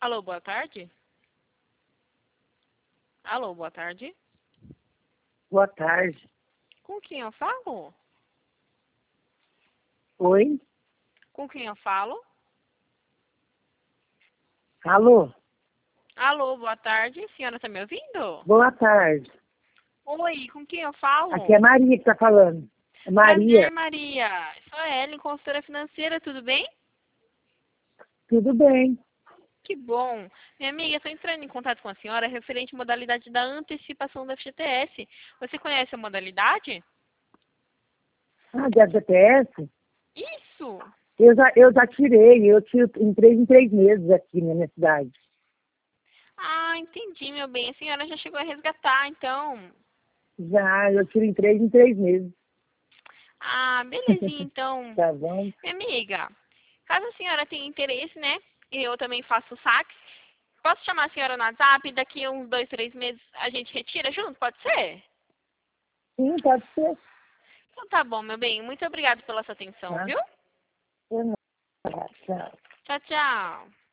Alô, boa tarde. Alô, boa tarde. Boa tarde. Com quem eu falo? Oi? Com quem eu falo? Alô? Alô, boa tarde. A senhora tá me ouvindo? Boa tarde. Oi, com quem eu falo? Aqui é Maria que tá falando. É Prazer, Maria, Maria. Sou a Ellen, consultora financeira, tudo bem? tudo bem? Que bom. Minha amiga, estou entrando em contato com a senhora referente à modalidade da antecipação do FGTS. Você conhece a modalidade? Ah, de AGTS? Isso! Eu já tirei, eu tiro em 3 aqui na minha cidade. Ah, entendi, meu bem. A senhora já chegou a resgatar, então. Já, eu tiro em 3 meses. Ah, belezinha, então. Tá bom? Minha amiga, caso a senhora tenha interesse, né? E eu também faço saque. Posso chamar a senhora no WhatsApp? Daqui a uns 2, 3 meses a gente retira junto? Pode ser? Sim, pode ser. Então tá bom, meu bem. Muito obrigada pela sua atenção, Tá? viu? Por nada. Tchau. Tchau, tchau.